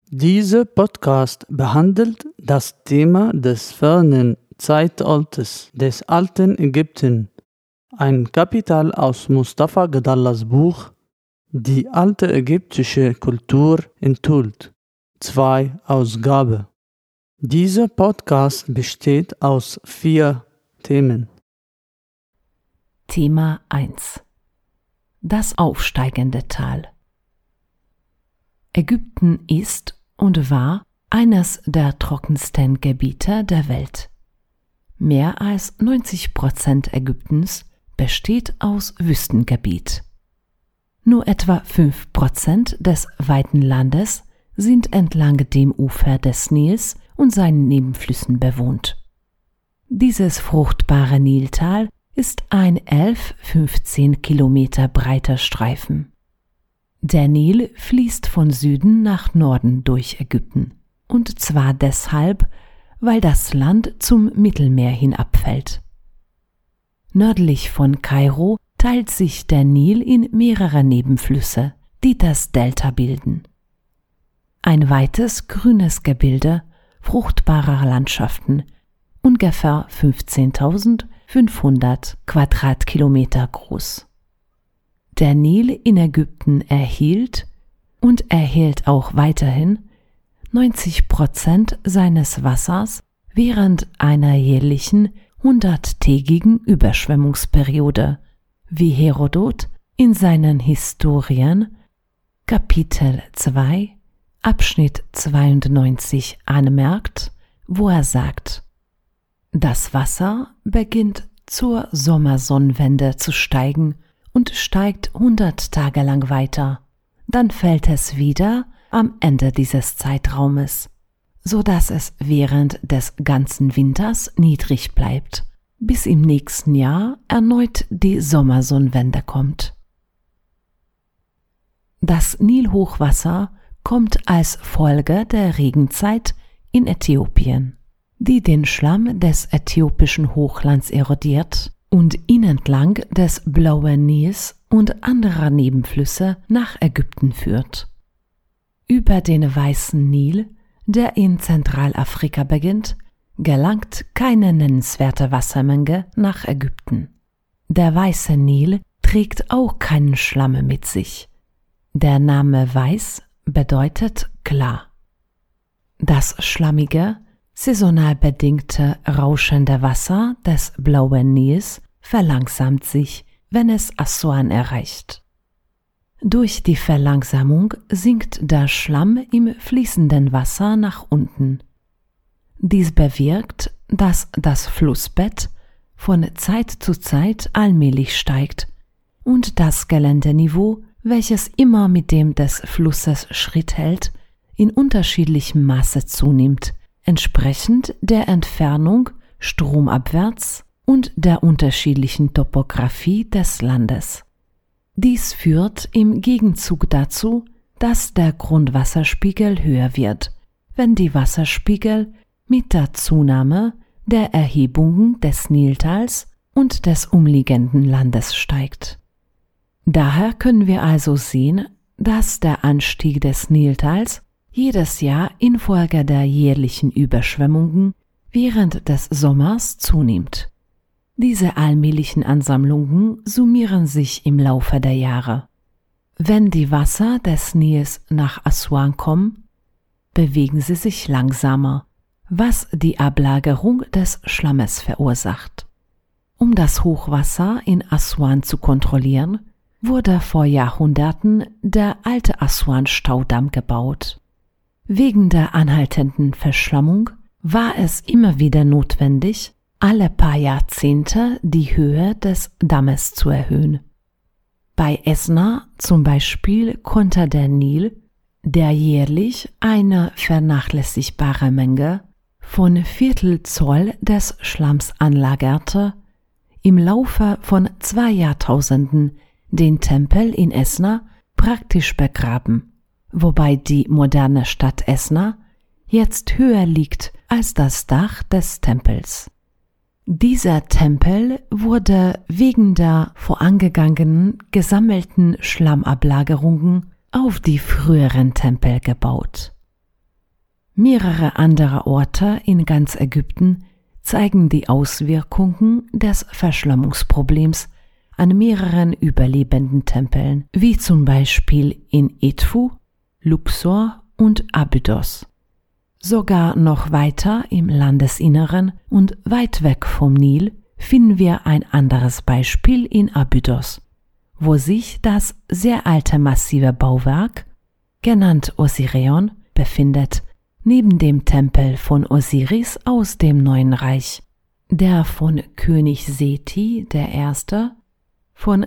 Dieser Podcast behandelt das Thema des fernen Zeitalters des alten Ägypten. Ein Kapitel aus Mustafa Gedallas Buch Die alte ägyptische Kultur enthüllt. 2 Ausgabe. Dieser Podcast besteht aus 4 Themen. Thema 1: Das aufsteigende Tal. Ägypten ist und war eines der trockensten Gebiete der Welt. Mehr als 90% Ägyptens besteht aus Wüstengebiet. Nur etwa 5% des weiten Landes sind entlang dem Ufer des Nils und seinen Nebenflüssen bewohnt. Dieses fruchtbare Niltal ist ein 11-15 Kilometer breiter Streifen. Der Nil fließt von Süden nach Norden durch Ägypten, und zwar deshalb, weil das Land zum Mittelmeer hinabfällt. Nördlich von Kairo teilt sich der Nil in mehrere Nebenflüsse, die das Delta bilden. Ein weites grünes Gebilde fruchtbarer Landschaften, ungefähr 15.500 Quadratkilometer groß. Der Nil in Ägypten erhielt und erhielt auch weiterhin 90% seines Wassers während einer jährlichen 100-tägigen Überschwemmungsperiode, wie Herodot in seinen Historien Kapitel 2, Abschnitt 92 anmerkt, wo er sagt: Das Wasser beginnt zur Sommersonnenwende zu steigen und steigt 100 Tage lang weiter. Dann fällt es wieder am Ende dieses Zeitraumes, so dass es während des ganzen Winters niedrig bleibt, bis im nächsten Jahr erneut die Sommersonnenwende kommt. Das Nilhochwasser kommt als Folge der Regenzeit in Äthiopien, die den Schlamm des äthiopischen Hochlands erodiert und ihn entlang des Blauen Nils und anderer Nebenflüsse nach Ägypten führt. Über den Weißen Nil, der in Zentralafrika beginnt, gelangt keine nennenswerte Wassermenge nach Ägypten. Der Weiße Nil trägt auch keinen Schlamm mit sich. Der Name Weiß bedeutet klar. Das schlammige, saisonal bedingte rauschende Wasser des Blauen Nils verlangsamt sich, wenn es Assuan erreicht. Durch die Verlangsamung sinkt der Schlamm im fließenden Wasser nach unten. Dies bewirkt, dass das Flussbett von Zeit zu Zeit allmählich steigt und das Geländeniveau, welches immer mit dem des Flusses Schritt hält, in unterschiedlichem Maße zunimmt, entsprechend der Entfernung stromabwärts und der unterschiedlichen Topographie des Landes. Dies führt im Gegenzug dazu, dass der Grundwasserspiegel höher wird, wenn die Wasserspiegel mit der Zunahme der Erhebungen des Niltals und des umliegenden Landes steigt. Daher können wir also sehen, dass der Anstieg des Niltals jedes Jahr infolge der jährlichen Überschwemmungen während des Sommers zunimmt. Diese allmählichen Ansammlungen summieren sich im Laufe der Jahre. Wenn die Wasser des Nils nach Assuan kommen, bewegen sie sich langsamer, was die Ablagerung des Schlammes verursacht. Um das Hochwasser in Assuan zu kontrollieren, wurde vor Jahrhunderten der alte Assuan-Staudamm gebaut. Wegen der anhaltenden Verschlammung war es immer wieder notwendig, alle paar Jahrzehnte die Höhe des Dammes zu erhöhen. Bei Esna zum Beispiel konnte der Nil, der jährlich eine vernachlässigbare Menge von Viertelzoll des Schlamms anlagerte, im Laufe von 2 Jahrtausenden den Tempel in Esna praktisch begraben, wobei die moderne Stadt Esna jetzt höher liegt als das Dach des Tempels. Dieser Tempel wurde wegen der vorangegangenen gesammelten Schlammablagerungen auf die früheren Tempel gebaut. Mehrere andere Orte in ganz Ägypten zeigen die Auswirkungen des Verschlammungsproblems an mehreren überlebenden Tempeln, wie zum Beispiel in Edfu, Luxor und Abydos. Sogar noch weiter im Landesinneren und weit weg vom Nil finden wir ein anderes Beispiel in Abydos, wo sich das sehr alte massive Bauwerk, genannt Osirion, befindet, neben dem Tempel von Osiris aus dem Neuen Reich, der von König Seti I. von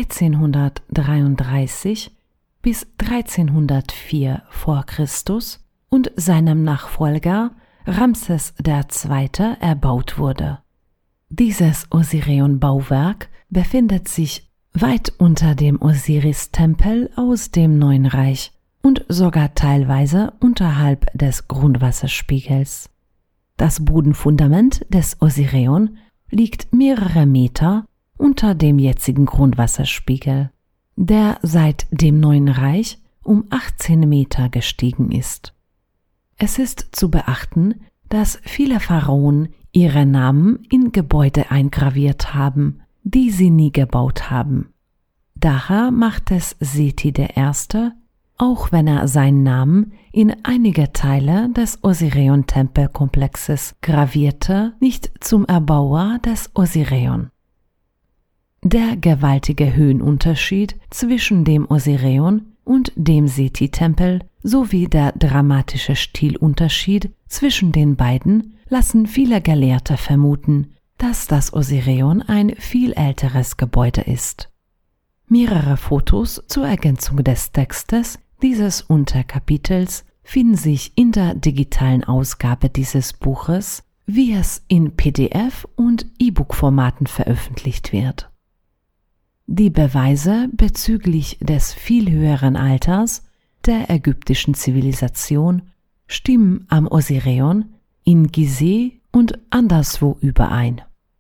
1333 bis 1304 vor Christus und seinem Nachfolger Ramses II. Erbaut wurde. Dieses Osirion-Bauwerk befindet sich weit unter dem Osiris-Tempel aus dem Neuen Reich und sogar teilweise unterhalb des Grundwasserspiegels. Das Bodenfundament des Osirion liegt mehrere Meter unter dem jetzigen Grundwasserspiegel, der seit dem Neuen Reich um 18 Meter gestiegen ist. Es ist zu beachten, dass viele Pharaonen ihre Namen in Gebäude eingraviert haben, die sie nie gebaut haben. Daher macht es Seti I., auch wenn er seinen Namen in einige Teile des Osirion-Tempelkomplexes gravierte, nicht zum Erbauer des Osirion. Der gewaltige Höhenunterschied zwischen dem Osirion und dem Seti-Tempel sowie der dramatische Stilunterschied zwischen den beiden lassen viele Gelehrte vermuten, dass das Osirion ein viel älteres Gebäude ist. Mehrere Fotos zur Ergänzung des Textes dieses Unterkapitels finden sich in der digitalen Ausgabe dieses Buches, wie es in PDF- und E-Book-Formaten veröffentlicht wird. Die Beweise bezüglich des viel höheren Alters der ägyptischen Zivilisation stimmen am Osirion, in Gizeh und anderswo überein.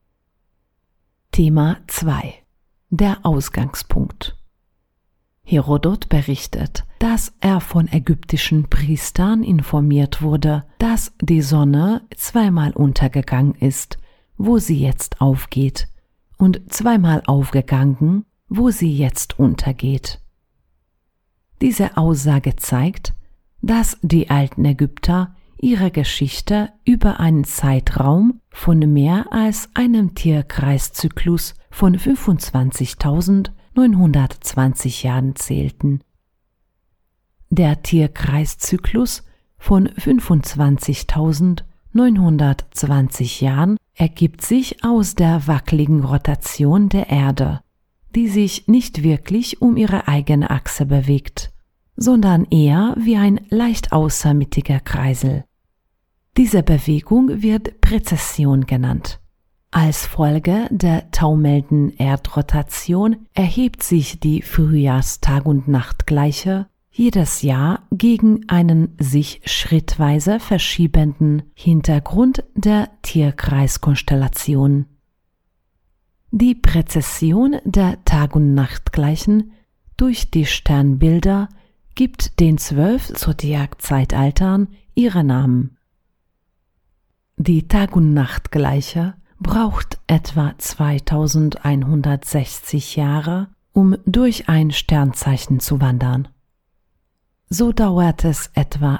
Thema 2: Der Ausgangspunkt. Herodot berichtet, dass er von ägyptischen Priestern informiert wurde, dass die Sonne zweimal untergegangen ist, wo sie jetzt aufgeht, und zweimal aufgegangen, wo sie jetzt untergeht. Diese Aussage zeigt, dass die alten Ägypter ihre Geschichte über einen Zeitraum von mehr als einem Tierkreiszyklus von 25.920 Jahren zählten. Der Tierkreiszyklus von 25.920 Jahren ergibt sich aus der wackeligen Rotation der Erde, die sich nicht wirklich um ihre eigene Achse bewegt, sondern eher wie ein leicht außermittiger Kreisel. Diese Bewegung wird Präzession genannt. Als Folge der taumelnden Erdrotation erhebt sich die Frühjahrstag- und Nachtgleiche jedes Jahr gegen einen sich schrittweise verschiebenden Hintergrund der Tierkreiskonstellation. Die Präzession der Tag- und Nachtgleichen durch die Sternbilder gibt den 12 Zodiac-Zeitaltern ihre Namen. Die Tag- und Nachtgleiche braucht etwa 2160 Jahre, um durch ein Sternzeichen zu wandern. So dauert es etwa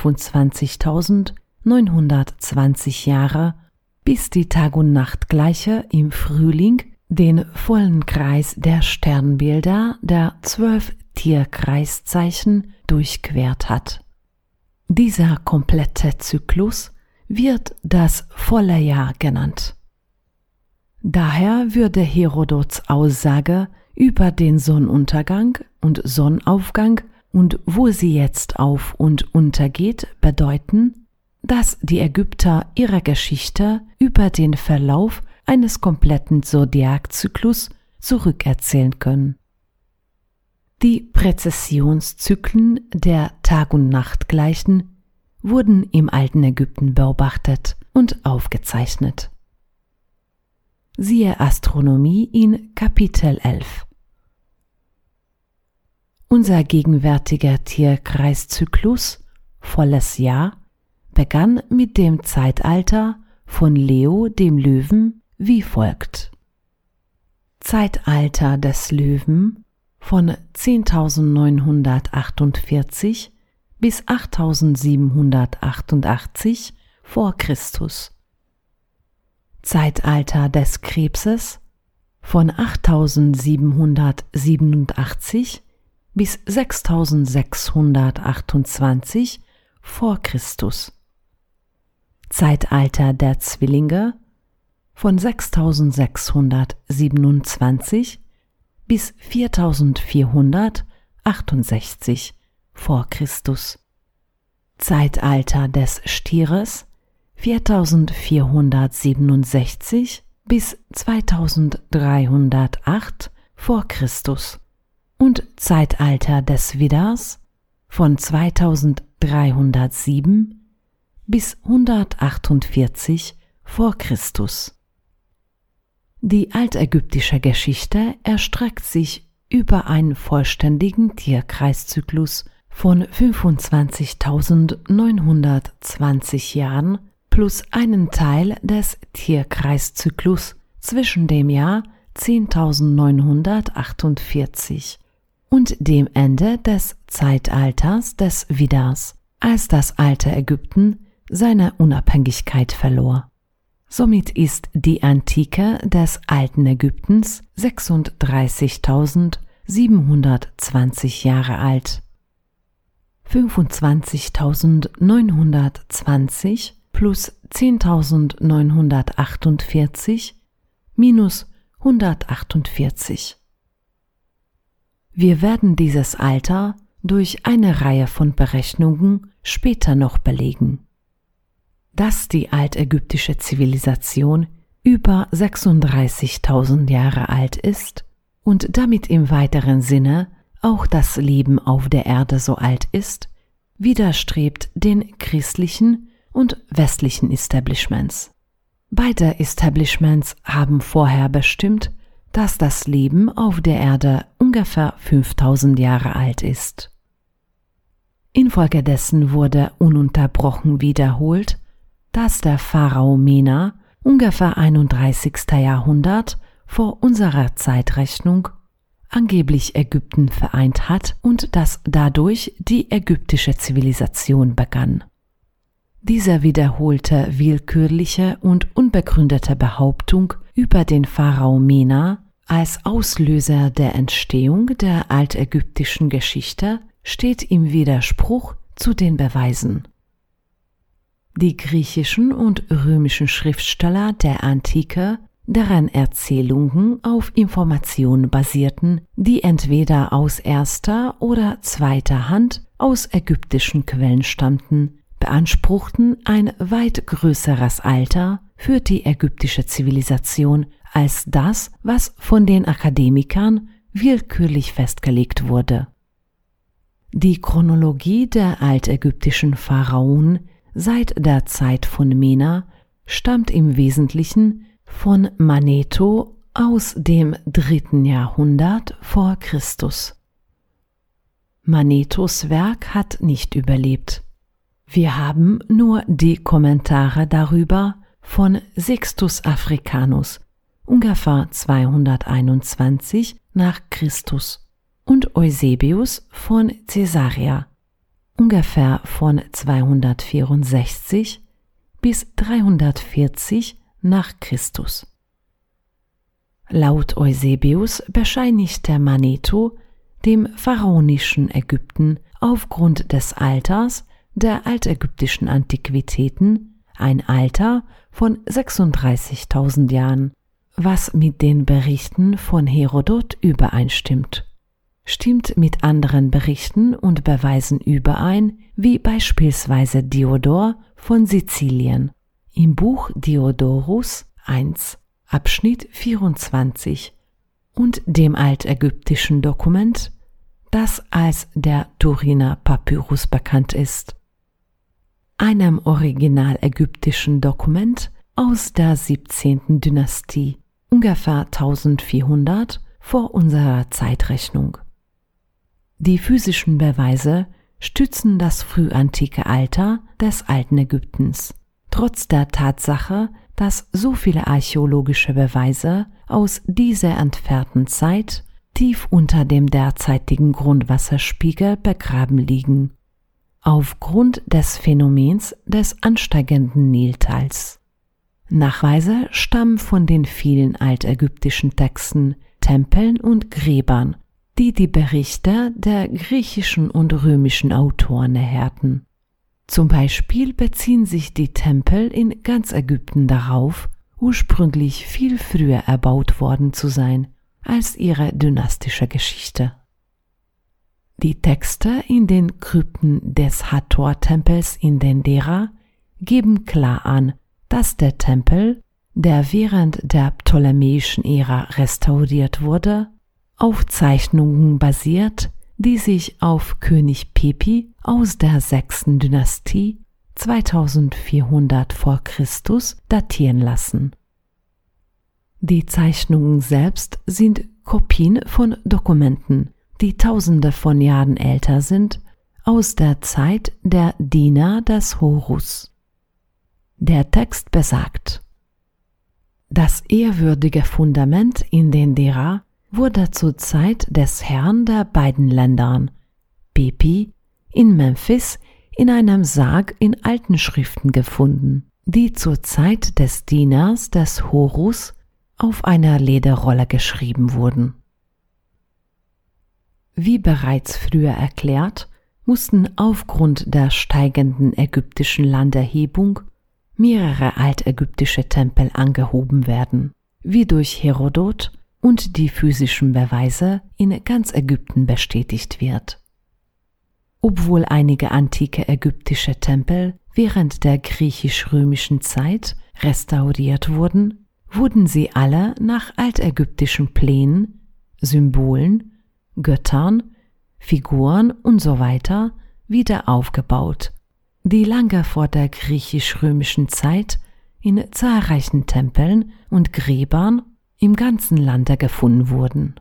25.920 Jahre, bis die Tag- und Nachtgleiche im Frühling den vollen Kreis der Sternbilder der 12 Tierkreiszeichen durchquert hat. Dieser komplette Zyklus wird das volle Jahr genannt. Daher würde Herodots Aussage über den Sonnenuntergang und Sonnenaufgang und wo sie jetzt auf- und untergeht bedeuten, dass die Ägypter ihre Geschichte über den Verlauf eines kompletten Zodiakzyklus zurückerzählen können. Die Präzessionszyklen der Tag- und Nachtgleichen wurden im alten Ägypten beobachtet und aufgezeichnet. Siehe Astronomie in Kapitel 11. Unser gegenwärtiger Tierkreiszyklus, volles Jahr, begann mit dem Zeitalter von Leo dem Löwen wie folgt. Zeitalter des Löwen von 10.948 bis 8.788 vor Christus. Zeitalter des Krebses von 8.787 bis 6.628 vor Christus. Zeitalter der Zwillinge von 6.627 bis 4.468 vor Christus. Zeitalter des Stieres 4.467 bis 2.308 vor Christus und Zeitalter des Widders von 2.307 bis 148 vor Christus. Die altägyptische Geschichte erstreckt sich über einen vollständigen Tierkreiszyklus von 25.920 Jahren plus einen Teil des Tierkreiszyklus zwischen dem Jahr 10.948 und dem Ende des Zeitalters des Widders, als das alte Ägypten seine Unabhängigkeit verlor. Somit ist die Antike des alten Ägyptens 36.720 Jahre alt. 25.920 plus 10.948 minus 148. Wir werden dieses Alter durch eine Reihe von Berechnungen später noch belegen. Dass die altägyptische Zivilisation über 36.000 Jahre alt ist und damit im weiteren Sinne auch das Leben auf der Erde so alt ist, widerstrebt den christlichen und westlichen Establishments. Beide Establishments haben vorher bestimmt, dass das Leben auf der Erde ungefähr 5.000 Jahre alt ist. Infolgedessen wurde ununterbrochen wiederholt, dass der Pharao Mena ungefähr 31. Jahrhundert vor unserer Zeitrechnung angeblich Ägypten vereint hat und dass dadurch die ägyptische Zivilisation begann. Diese wiederholte willkürliche und unbegründete Behauptung über den Pharao Mena als Auslöser der Entstehung der altägyptischen Geschichte steht im Widerspruch zu den Beweisen. Die griechischen und römischen Schriftsteller der Antike, deren Erzählungen auf Informationen basierten, die entweder aus erster oder zweiter Hand aus ägyptischen Quellen stammten, beanspruchten ein weit größeres Alter für die ägyptische Zivilisation als das, was von den Akademikern willkürlich festgelegt wurde. Die Chronologie der altägyptischen Pharaonen seit der Zeit von Mena stammt im Wesentlichen von Manetho aus dem 3. Jahrhundert vor Christus. Manethos Werk hat nicht überlebt. Wir haben nur die Kommentare darüber von Sextus Africanus, ungefähr 221 nach Christus, und Eusebius von Caesarea, ungefähr von 264 bis 340 nach Christus. Laut Eusebius bescheinigte Manetho dem pharaonischen Ägypten aufgrund des Alters der altägyptischen Antiquitäten ein Alter von 36.000 Jahren, was mit den Berichten von Herodot übereinstimmt. Stimmt mit anderen Berichten und Beweisen überein, wie beispielsweise Diodor von Sizilien im Buch Diodorus 1, Abschnitt 24 und dem altägyptischen Dokument, das als der Turiner Papyrus bekannt ist, einem original-ägyptischen Dokument aus der 17. Dynastie, ungefähr 1400 vor unserer Zeitrechnung. Die physischen Beweise stützen das frühantike Alter des alten Ägyptens, trotz der Tatsache, dass so viele archäologische Beweise aus dieser entfernten Zeit tief unter dem derzeitigen Grundwasserspiegel begraben liegen, aufgrund des Phänomens des ansteigenden Niltals. Nachweise stammen von den vielen altägyptischen Texten, Tempeln und Gräbern, die die Berichte der griechischen und römischen Autoren näherten. Zum Beispiel beziehen sich die Tempel in ganz Ägypten darauf, ursprünglich viel früher erbaut worden zu sein als ihre dynastische Geschichte. Die Texte in den Krypten des Hathor-Tempels in Dendera geben klar an, dass der Tempel, der während der ptolemäischen Ära restauriert wurde, auf Zeichnungen basiert, die sich auf König Pepi aus der 6. Dynastie 2400 vor Christus datieren lassen. Die Zeichnungen selbst sind Kopien von Dokumenten, die Tausende von Jahren älter sind, aus der Zeit der Diener des Horus. Der Text besagt: Das ehrwürdige Fundament in Dendera wurde zur Zeit des Herrn der beiden Ländern, Pepi, in Memphis in einem Sarg in alten Schriften gefunden, die zur Zeit des Dieners des Horus auf einer Lederrolle geschrieben wurden. Wie bereits früher erklärt, mussten aufgrund der steigenden ägyptischen Landerhebung mehrere altägyptische Tempel angehoben werden, wie durch Herodot und die physischen Beweise in ganz Ägypten bestätigt wird. Obwohl einige antike ägyptische Tempel während der griechisch-römischen Zeit restauriert wurden, wurden sie alle nach altägyptischen Plänen, Symbolen, Göttern, Figuren usw. wieder aufgebaut, die lange vor der griechisch-römischen Zeit in zahlreichen Tempeln und Gräbern im ganzen Lande gefunden wurden.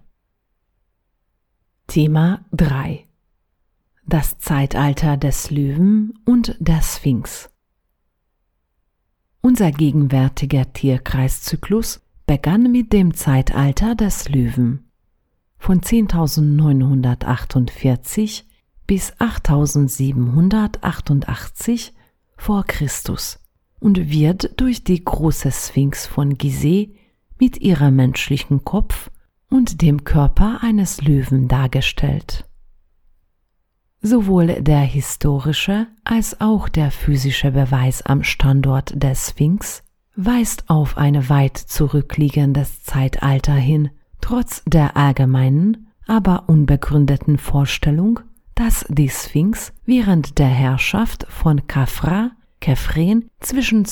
Thema 3: Das Zeitalter des Löwen und der Sphinx. Unser gegenwärtiger Tierkreiszyklus begann mit dem Zeitalter des Löwen von 10.948 bis 8.788 vor Christus und wird durch die große Sphinx von Gizeh mit ihrem menschlichen Kopf und dem Körper eines Löwen dargestellt. Sowohl der historische als auch der physische Beweis am Standort der Sphinx weist auf ein weit zurückliegendes Zeitalter hin, trotz der allgemeinen, aber unbegründeten Vorstellung, dass die Sphinx während der Herrschaft von Khafra-Khephren zwischen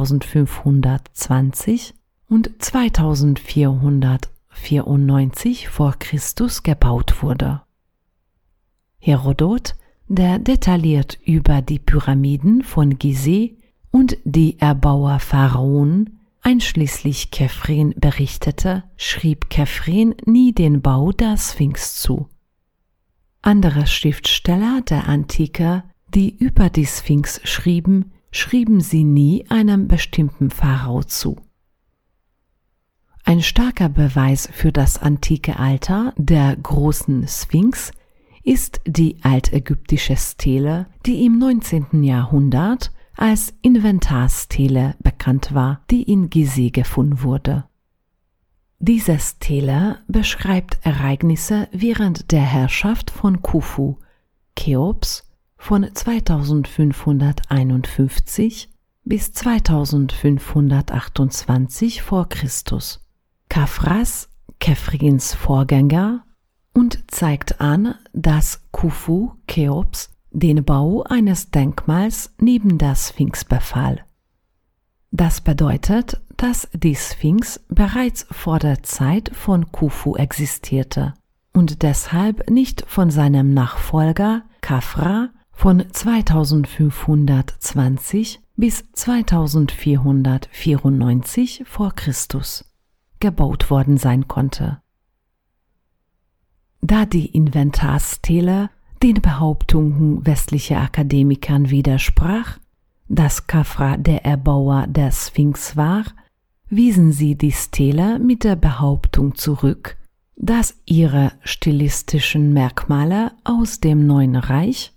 2520 und 2494 vor Christus gebaut wurde. Herodot, der detailliert über die Pyramiden von Gizeh und die Erbauer-Pharaonen einschließlich Khephren berichtete, schrieb Khephren nie den Bau der Sphinx zu. Andere Schriftsteller der Antike, die über die Sphinx schrieben, schrieben sie nie einem bestimmten Pharao zu. Ein starker Beweis für das antike Alter der großen Sphinx ist die altägyptische Stele, die im 19. Jahrhundert als Inventarstele bekannt war, die in Gizeh gefunden wurde. Diese Stele beschreibt Ereignisse während der Herrschaft von Khufu, Cheops, von 2551 bis 2528 vor Christus, Khafras, Khephrens Vorgänger, und zeigt an, dass Khufu, Cheops, den Bau eines Denkmals neben der Sphinx befahl. Das bedeutet, dass die Sphinx bereits vor der Zeit von Khufu existierte und deshalb nicht von seinem Nachfolger Khafra von 2520 bis 2494 vor Christus gebaut worden sein konnte. Da die Inventarstele den Behauptungen westlicher Akademikern widersprach, dass Khafra der Erbauer der Sphinx war, wiesen sie die Stele mit der Behauptung zurück, dass ihre stilistischen Merkmale aus dem Neuen Reich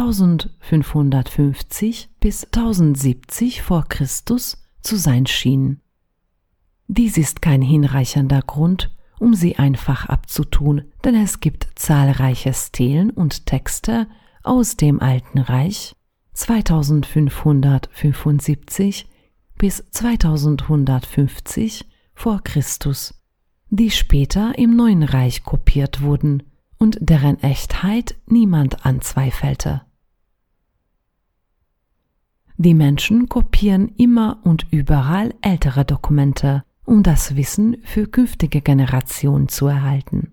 1550 bis 1070 vor Christus zu sein schienen. Dies ist kein hinreichender Grund, um sie einfach abzutun, denn es gibt zahlreiche Stelen und Texte aus dem Alten Reich 2575 bis 2150 vor Christus, die später im Neuen Reich kopiert wurden und deren Echtheit niemand anzweifelte. Die Menschen kopieren immer und überall ältere Dokumente, um das Wissen für künftige Generationen zu erhalten.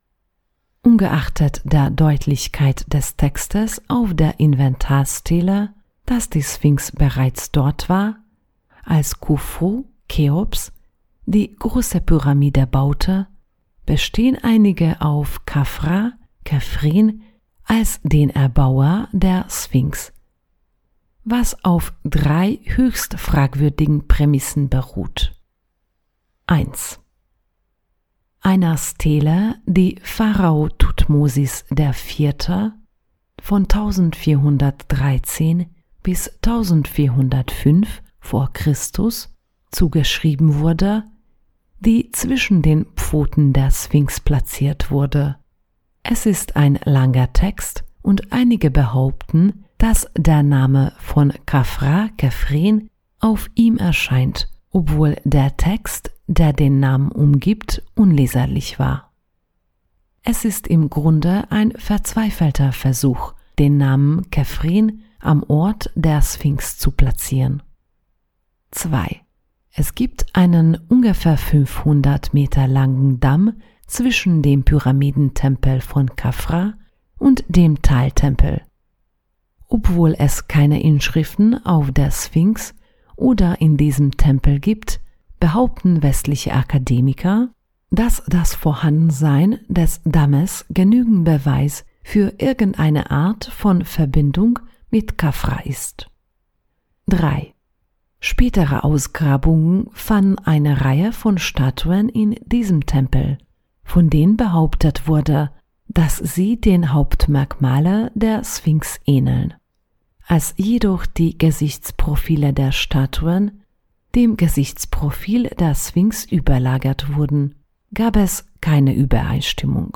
Ungeachtet der Deutlichkeit des Textes auf der Inventarstele, dass die Sphinx bereits dort war, als Khufu, Cheops, die große Pyramide baute, bestehen einige auf Khafra, Khafrin als den Erbauer der Sphinx, was auf 3 höchst fragwürdigen Prämissen beruht. 1. Einer Stele, die Pharao Thutmosis IV. Von 1413 bis 1405 vor Christus zugeschrieben wurde, die zwischen den Pfoten der Sphinx platziert wurde. Es ist ein langer Text und einige behaupten, dass der Name von Khafra, Khafrin auf ihm erscheint, obwohl der Text, der den Namen umgibt, unleserlich war. Es ist im Grunde ein verzweifelter Versuch, den Namen Khafrin am Ort der Sphinx zu platzieren. 2. Es gibt einen ungefähr 500 Meter langen Damm zwischen dem Pyramidentempel von Khafra und dem Taltempel. Obwohl es keine Inschriften auf der Sphinx oder in diesem Tempel gibt, behaupten westliche Akademiker, dass das Vorhandensein des Dammes genügend Beweis für irgendeine Art von Verbindung mit Khafra ist. 3. Spätere Ausgrabungen fanden eine Reihe von Statuen in diesem Tempel, von denen behauptet wurde, dass sie den Hauptmerkmalen der Sphinx ähneln. Als jedoch die Gesichtsprofile der Statuen dem Gesichtsprofil der Sphinx überlagert wurden, gab es keine Übereinstimmung.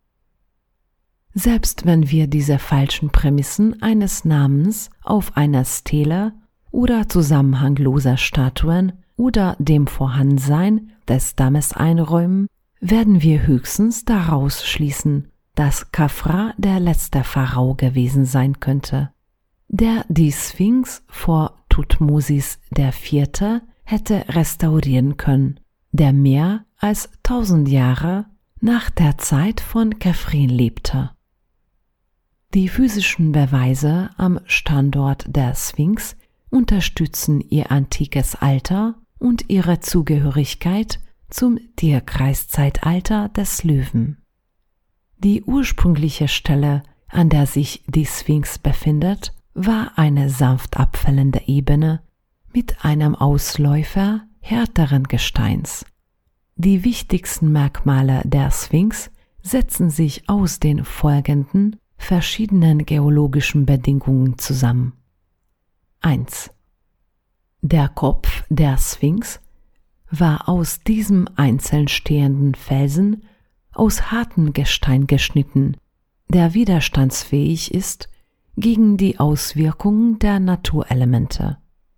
Selbst wenn wir diese falschen Prämissen eines Namens auf einer Stele oder zusammenhangloser Statuen oder dem Vorhandensein des Dammes einräumen, werden wir höchstens daraus schließen, dass Khafra der letzte Pharao gewesen sein könnte, der die Sphinx vor Thutmosis IV. Hätte restaurieren können, der mehr als 1000 Jahre nach der Zeit von Khafrin lebte. Die physischen Beweise am Standort der Sphinx unterstützen ihr antikes Alter und ihre Zugehörigkeit zum Tierkreiszeitalter des Löwen. Die ursprüngliche Stelle, an der sich die Sphinx befindet, war eine sanft abfällende Ebene mit einem Ausläufer härteren Gesteins. Die wichtigsten Merkmale der Sphinx setzen sich aus den folgenden verschiedenen geologischen Bedingungen zusammen. 1. Der Kopf der Sphinx war aus diesem einzeln stehenden Felsen aus hartem Gestein geschnitten, der widerstandsfähig ist gegen die Auswirkungen der Naturelemente.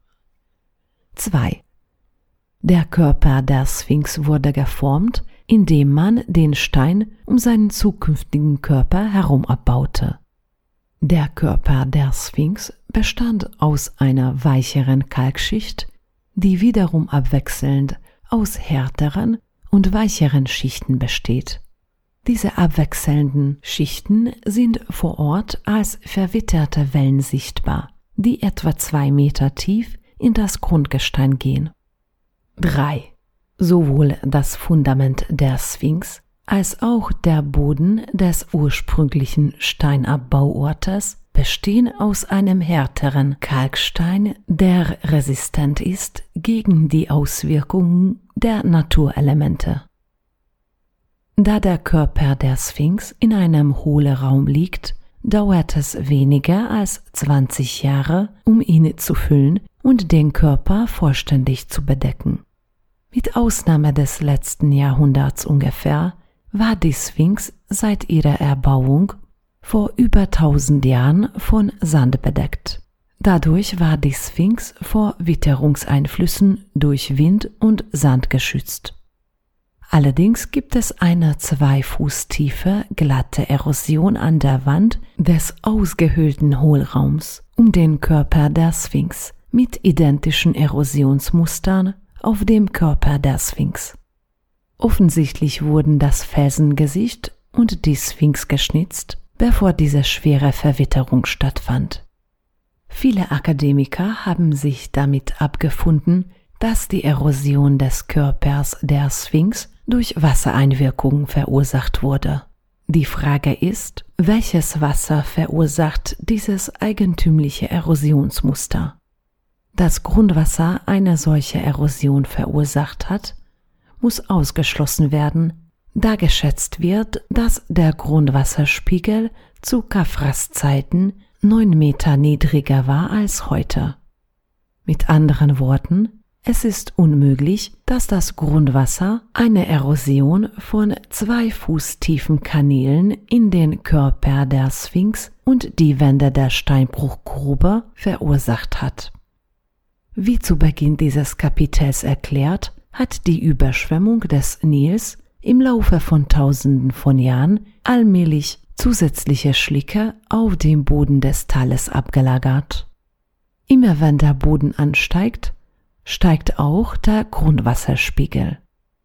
2. Der Körper der Sphinx wurde geformt, indem man den Stein um seinen zukünftigen Körper herum abbaute. Der Körper der Sphinx bestand aus einer weicheren Kalkschicht, die wiederum abwechselnd aus härteren und weicheren Schichten besteht. Diese abwechselnden Schichten sind vor Ort als verwitterte Wellen sichtbar, die etwa 2 Meter tief in das Grundgestein gehen. 3. Sowohl das Fundament der Sphinx als auch der Boden des ursprünglichen Steinabbauortes bestehen aus einem härteren Kalkstein, der resistent ist gegen die Auswirkungen der Naturelemente. Da der Körper der Sphinx in einem Hohlraum liegt, dauert es weniger als 20 Jahre, um ihn zu füllen und den Körper vollständig zu bedecken. Mit Ausnahme des letzten Jahrhunderts ungefähr war die Sphinx seit ihrer Erbauung vor über 1000 Jahren von Sand bedeckt. Dadurch war die Sphinx vor Witterungseinflüssen durch Wind und Sand geschützt. Allerdings gibt es eine 2 Fuß tiefe, glatte Erosion an der Wand des ausgehöhlten Hohlraums um den Körper der Sphinx mit identischen Erosionsmustern auf dem Körper der Sphinx. Offensichtlich wurden das Felsengesicht und die Sphinx geschnitzt, bevor diese schwere Verwitterung stattfand. Viele Akademiker haben sich damit abgefunden, dass die Erosion des Körpers der Sphinx durch Wassereinwirkungen verursacht wurde. Die Frage ist, welches Wasser verursacht dieses eigentümliche Erosionsmuster? Dass Grundwasser eine solche Erosion verursacht hat, muss ausgeschlossen werden, da geschätzt wird, dass der Grundwasserspiegel zu Khafras Zeiten 9 Meter niedriger war als heute. Mit anderen Worten, es ist unmöglich, dass das Grundwasser eine Erosion von 2 Fuß tiefen Kanälen in den Körper der Sphinx und die Wände der Steinbruchgrube verursacht hat. Wie zu Beginn dieses Kapitels erklärt, hat die Überschwemmung des Nils im Laufe von Tausenden von Jahren allmählich zusätzliche Schlicke auf dem Boden des Tales abgelagert. Immer wenn der Boden ansteigt, steigt auch der Grundwasserspiegel.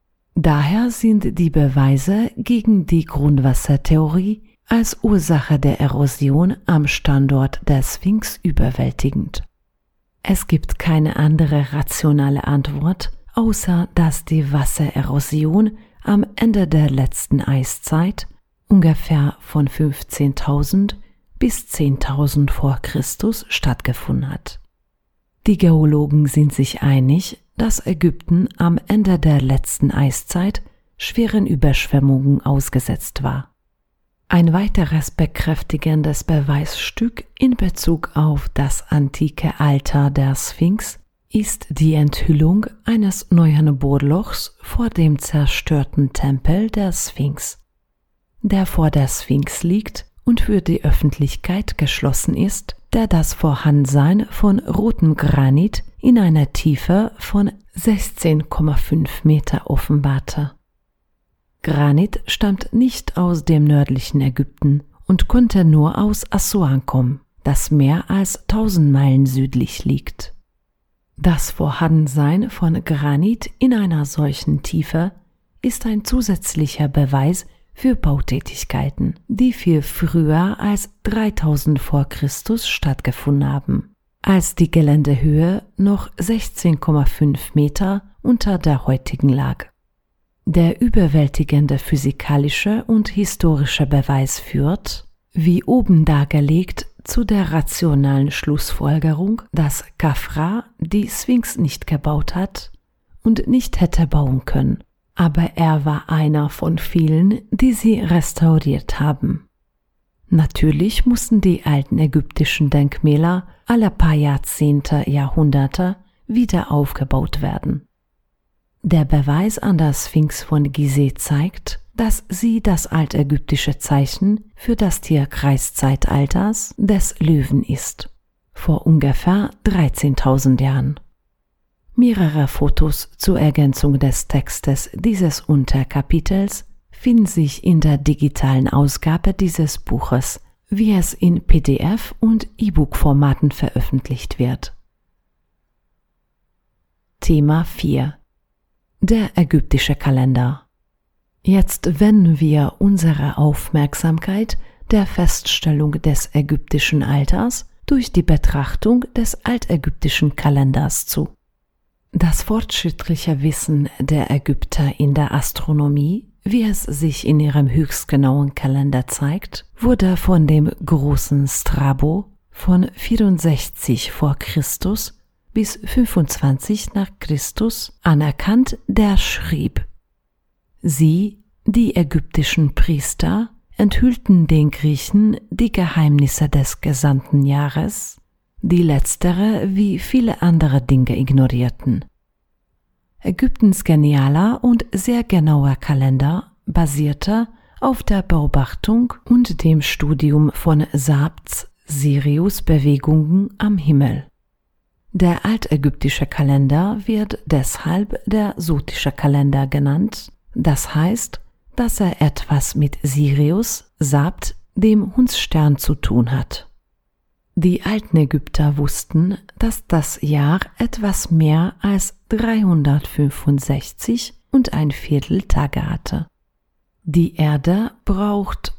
Daher sind die Beweise gegen die Grundwassertheorie als Ursache der Erosion am Standort der Sphinx überwältigend. Es gibt keine andere rationale Antwort, außer dass die Wassererosion am Ende der letzten Eiszeit, ungefähr von 15.000 bis 10.000 vor Christus, stattgefunden hat. Die Geologen sind sich einig, dass Ägypten am Ende der letzten Eiszeit schweren Überschwemmungen ausgesetzt war. Ein weiteres bekräftigendes Beweisstück in Bezug auf das antike Alter der Sphinx ist die Enthüllung eines neuen Bohrlochs vor dem zerstörten Tempel der Sphinx, der vor der Sphinx liegt und für die Öffentlichkeit geschlossen ist, der das Vorhandensein von rotem Granit in einer Tiefe von 16,5 Meter offenbarte. Granit stammt nicht aus dem nördlichen Ägypten und konnte nur aus Assuan kommen, das mehr als 1000 Meilen südlich liegt. Das Vorhandensein von Granit in einer solchen Tiefe ist ein zusätzlicher Beweis für Bautätigkeiten, die viel früher als 3000 vor Christus stattgefunden haben, als die Geländehöhe noch 16,5 Meter unter der heutigen lag. Der überwältigende physikalische und historische Beweis führt, wie oben dargelegt, zu der rationalen Schlussfolgerung, dass Khafra die Sphinx nicht gebaut hat und nicht hätte bauen können, aber er war einer von vielen, die sie restauriert haben. Natürlich mussten die alten ägyptischen Denkmäler alle paar Jahrzehnte, Jahrhunderte wieder aufgebaut werden. Der Beweis an der Sphinx von Gizeh zeigt, dass sie das altägyptische Zeichen für das Tierkreiszeitalters des Löwen ist, vor ungefähr 13.000 Jahren. Mehrere Fotos zur Ergänzung des Textes dieses Unterkapitels finden sich in der digitalen Ausgabe dieses Buches, wie es in PDF- und E-Book-Formaten veröffentlicht wird. Thema 4: Der ägyptische Kalender. Jetzt wenden wir unsere Aufmerksamkeit der Feststellung des ägyptischen Alters durch die Betrachtung des altägyptischen Kalenders zu. Das fortschrittliche Wissen der Ägypter in der Astronomie wie es sich in ihrem höchstgenauen Kalender zeigt, wurde von dem großen Strabo von 64 vor Christus bis 25 nach Christus anerkannt, der schrieb: Sie, die ägyptischen Priester, enthüllten den Griechen die Geheimnisse des gesamten Jahres, die letztere wie viele andere Dinge ignorierten. Ägyptens genialer und sehr genauer Kalender basierte auf der Beobachtung und dem Studium von Sabts Sirius-Bewegungen am Himmel. Der altägyptische Kalender wird deshalb der sotische Kalender genannt, das heißt, dass er etwas mit Sirius, Sabt, dem Hundsstern, zu tun hat. Die alten Ägypter wussten, dass das Jahr etwas mehr als 365 und ein Viertel Tage hatte. Die Erde braucht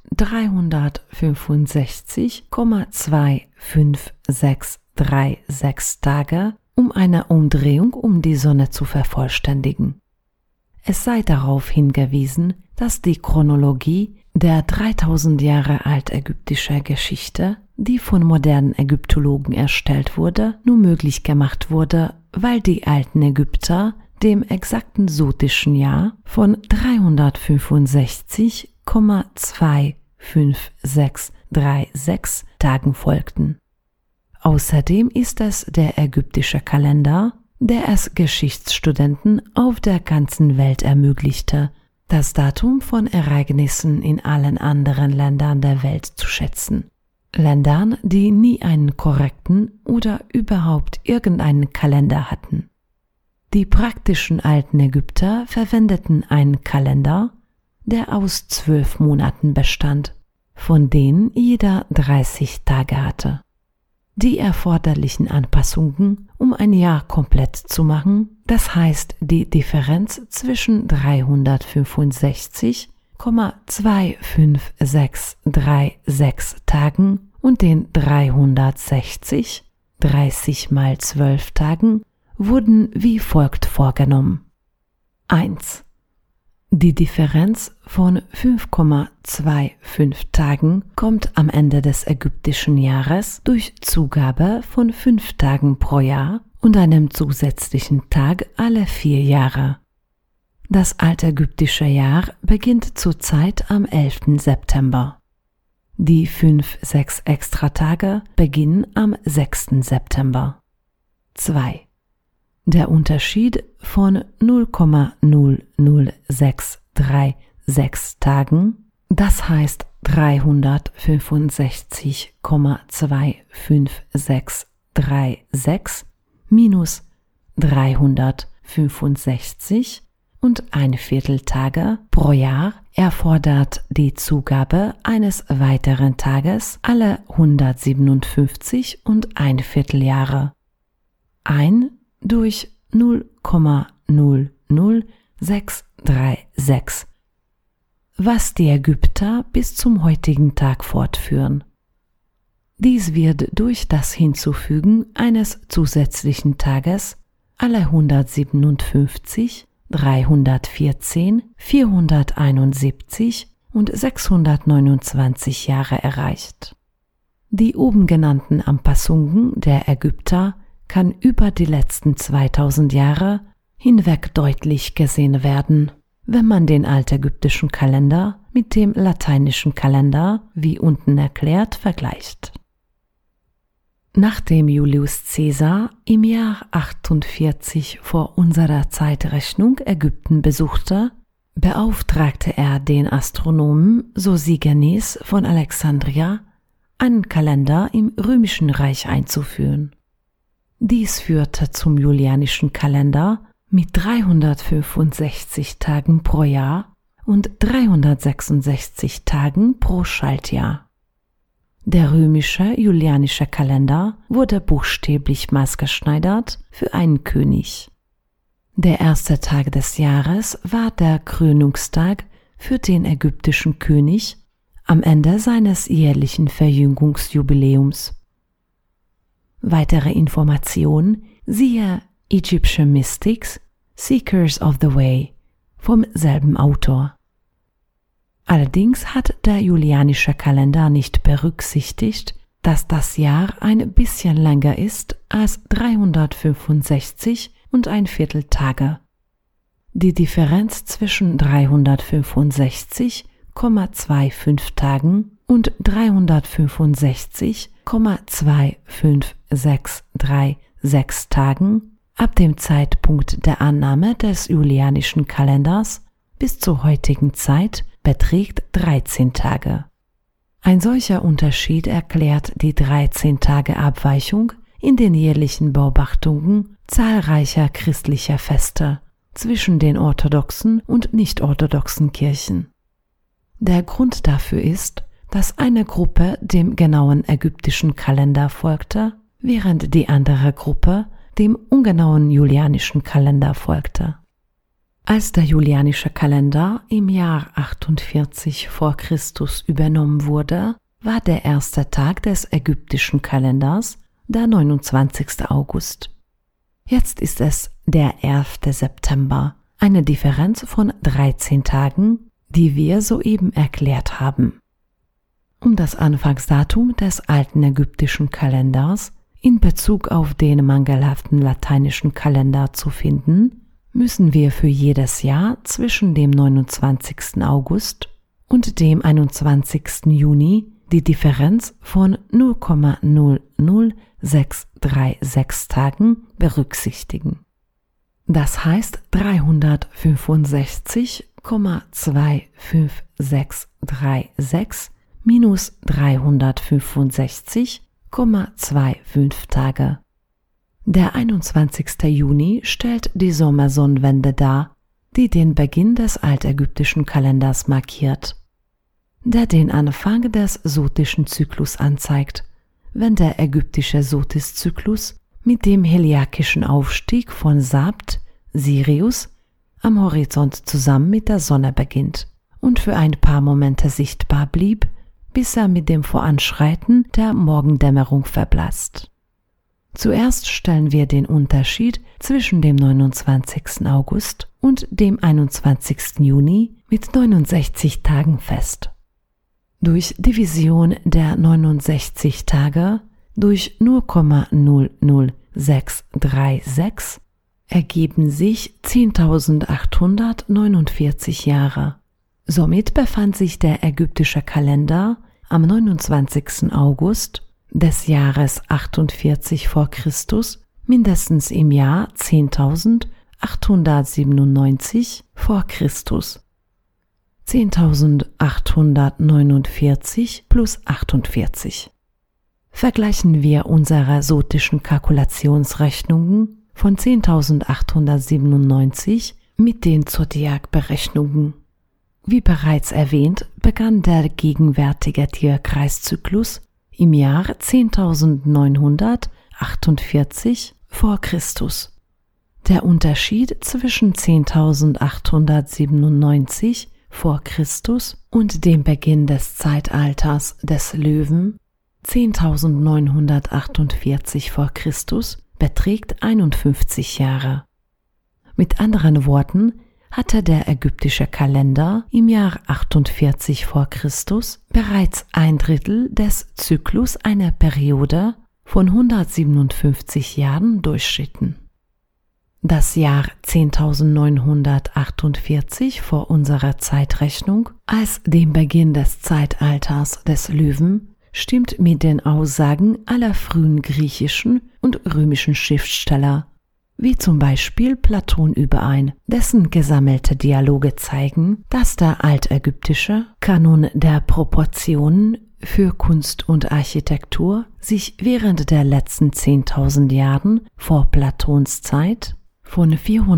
365,25636 Tage, um eine Umdrehung um die Sonne zu vervollständigen. Es sei darauf hingewiesen, dass die Chronologie der 3000 Jahre altägyptischer Geschichte, die von modernen Ägyptologen erstellt wurde, nur möglich gemacht wurde, weil die alten Ägypter dem exakten sotischen Jahr von 365,25636 Tagen folgten. Außerdem ist es der ägyptische Kalender, der es Geschichtsstudenten auf der ganzen Welt ermöglichte, das Datum von Ereignissen in allen anderen Ländern der Welt zu schätzen. Ländern, die nie einen korrekten oder überhaupt irgendeinen Kalender hatten. Die praktischen alten Ägypter verwendeten einen Kalender, der aus 12 Monaten bestand, von denen jeder 30 Tage hatte. Die erforderlichen Anpassungen, um ein Jahr komplett zu machen, das heißt die Differenz zwischen 365,25636 Tagen und den 360, 30 mal 12 Tagen, wurden wie folgt vorgenommen. 1. Die Differenz von 5,25 Tagen kommt am Ende des ägyptischen Jahres durch Zugabe von 5 Tagen pro Jahr und einem zusätzlichen Tag alle 4 Jahre. Das altägyptische Jahr beginnt zurzeit am 11. September. Die 5-6 Extratage beginnen am 6. September. 2. Der Unterschied von 0,00636 Tagen, das heißt 365,25636 minus 365 und ein Viertel Tage pro Jahr erfordert die Zugabe eines weiteren Tages alle 157 und ein Vierteljahre. Ein durch 0,00636, was die Ägypter bis zum heutigen Tag fortführen. Dies wird durch das Hinzufügen eines zusätzlichen Tages alle 157, 314, 471 und 629 Jahre erreicht. Die oben genannten Anpassungen der Ägypter kann über die letzten 2000 Jahre hinweg deutlich gesehen werden, wenn man den altägyptischen Kalender mit dem lateinischen Kalender, wie unten erklärt, vergleicht. Nachdem Julius Caesar im Jahr 48 vor unserer Zeitrechnung Ägypten besuchte, beauftragte er den Astronomen Sosigenes von Alexandria, einen Kalender im Römischen Reich einzuführen. Dies führte zum julianischen Kalender mit 365 Tagen pro Jahr und 366 Tagen pro Schaltjahr. Der römische julianische Kalender wurde buchstäblich maßgeschneidert für einen König. Der erste Tag des Jahres war der Krönungstag für den ägyptischen König am Ende seines jährlichen Verjüngungsjubiläums. Weitere Informationen siehe Egyptian Mystics, Seekers of the Way vom selben Autor. Allerdings hat der julianische Kalender nicht berücksichtigt, dass das Jahr ein bisschen länger ist als 365 und ein Viertel Tage. Die Differenz zwischen 365,25 Tagen und 365,25636 Tagen ab dem Zeitpunkt der Annahme des julianischen Kalenders bis zur heutigen Zeit beträgt 13 Tage. Ein solcher Unterschied erklärt die 13-Tage-Abweichung in den jährlichen Beobachtungen zahlreicher christlicher Feste zwischen den orthodoxen und nicht-orthodoxen Kirchen. Der Grund dafür ist, dass eine Gruppe dem genauen ägyptischen Kalender folgte, während die andere Gruppe dem ungenauen julianischen Kalender folgte. Als der julianische Kalender im Jahr 48 vor Christus übernommen wurde, war der erste Tag des ägyptischen Kalenders der 29. August. Jetzt ist es der 11. September, eine Differenz von 13 Tagen, die wir soeben erklärt haben. Um das Anfangsdatum des alten ägyptischen Kalenders in Bezug auf den mangelhaften lateinischen Kalender zu finden, müssen wir für jedes Jahr zwischen dem 29. August und dem 21. Juni die Differenz von 0,00636 Tagen berücksichtigen. Das heißt 365,25636 minus 365,25 Tage. Der 21. Juni stellt die Sommersonnenwende dar, die den Beginn des altägyptischen Kalenders markiert, der den Anfang des sotischen Zyklus anzeigt, wenn der ägyptische Sotis-Zyklus mit dem heliakischen Aufstieg von Sabt, Sirius, am Horizont zusammen mit der Sonne beginnt und für ein paar Momente sichtbar blieb, bis er mit dem Voranschreiten der Morgendämmerung verblasst. Zuerst stellen wir den Unterschied zwischen dem 29. August und dem 21. Juni mit 69 Tagen fest. Durch Division der 69 Tage durch 0,00636 ergeben sich 10.849 Jahre. Somit befand sich der ägyptische Kalender am 29. August des Jahres 48 vor Christus mindestens im Jahr 10.897 vor Christus. 10.849 plus 48. Vergleichen wir unsere sotischen Kalkulationsrechnungen von 10.897 mit den Zodiakberechnungen. Wie bereits erwähnt, begann der gegenwärtige Tierkreiszyklus im Jahr 10.948 vor Christus. Der Unterschied zwischen 10.897 vor Christus und dem Beginn des Zeitalters des Löwen 10.948 vor Christus beträgt 51 Jahre. Mit anderen Worten hatte der ägyptische Kalender im Jahr 48 vor Christus bereits ein Drittel des Zyklus einer Periode von 157 Jahren durchschritten. Das Jahr 10.948 vor unserer Zeitrechnung als dem Beginn des Zeitalters des Löwen stimmt mit den Aussagen aller frühen griechischen und römischen Schriftsteller, wie zum Beispiel Platon überein, dessen gesammelte Dialoge zeigen, dass der altägyptische Kanon der Proportionen für Kunst und Architektur sich während der letzten 10.000 Jahren vor Platons Zeit von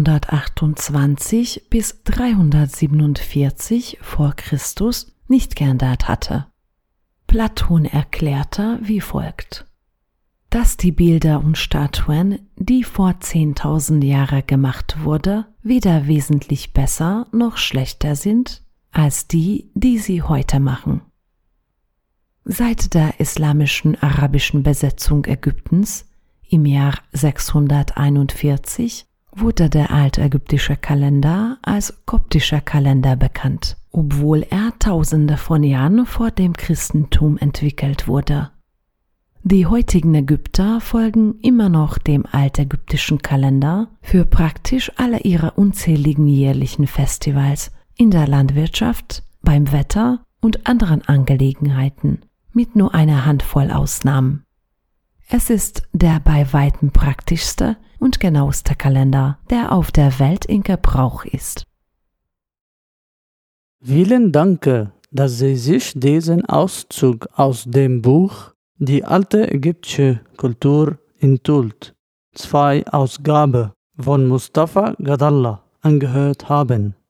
428 bis 347 vor Christus nicht geändert hatte. Platon erklärte wie folgt: Dass die Bilder und Statuen, die vor 10.000 Jahren gemacht wurde, weder wesentlich besser noch schlechter sind als die, die sie heute machen. Seit der islamischen arabischen Besetzung Ägyptens im Jahr 641 wurde der altägyptische Kalender als koptischer Kalender bekannt obwohl er Tausende von Jahren vor dem Christentum entwickelt wurde. Die heutigen Ägypter folgen immer noch dem altägyptischen Kalender für praktisch alle ihre unzähligen jährlichen Festivals in der Landwirtschaft, beim Wetter und anderen Angelegenheiten, mit nur einer Handvoll Ausnahmen. Es ist der bei weitem praktischste und genaueste Kalender, der auf der Welt in Gebrauch ist. Vielen Dank, dass Sie sich diesen Auszug aus dem Buch Die alte ägyptische Kultur in Tult, 2 Ausgabe von Mustafa Gadalla angehört haben.